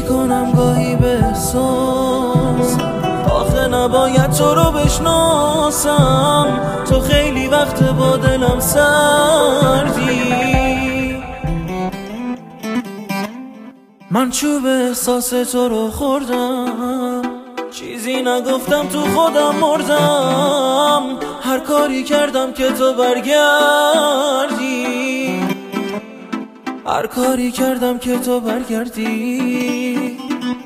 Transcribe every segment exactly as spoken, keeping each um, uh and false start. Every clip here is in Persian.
میکنم گاهی به احساس آخه نباید تو رو بشناسم، تو خیلی وقت با دلم سردی. من چوب احساس تو رو خوردم، چیزی نگفتم تو خودم مردم. هر کاری کردم که تو برگردی، هر کاری کردم که تو برگردی.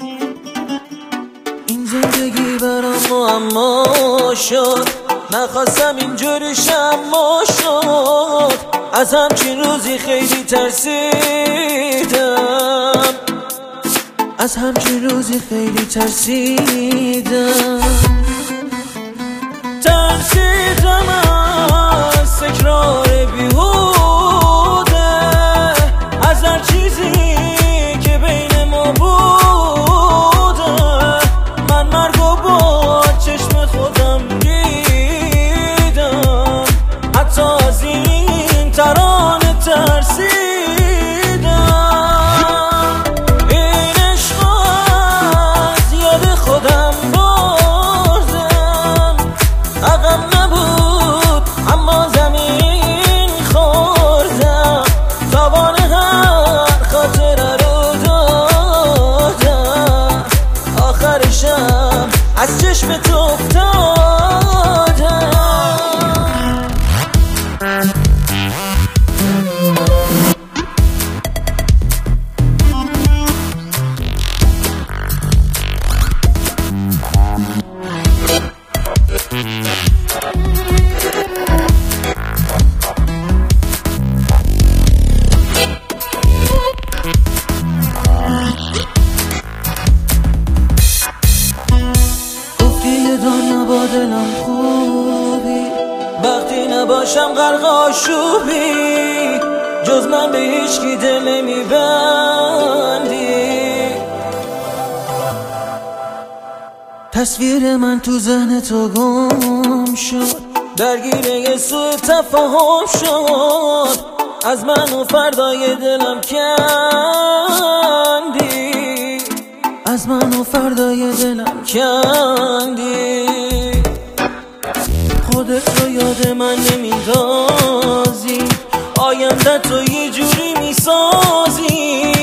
این زندگی برام معما شد، نخواستم اینجوری شما شد. از همچین روزی خیلی ترسیدم، از همچین روزی خیلی ترسیدم. ترسیدم از تکرار بیهوده، از هر چیزی که بین ما بوده. من مرگو با چشم خودم دیدم، حتی از این ترانه ترسیدم. از چشم تو افتادم. دنیا با دلم خوبی، وقتی نباشم غرق آشوبی. جز من به هیچ کی دل نمیبندی. تصویر من تو ذهن تو گم شد، درگیر یه سوء تفاهم شد. از من و فردای دلم کندی، از من و فردای دلم کندی. خودت رو یاد من نمیندازی، آینده تو یه جوری میسازی.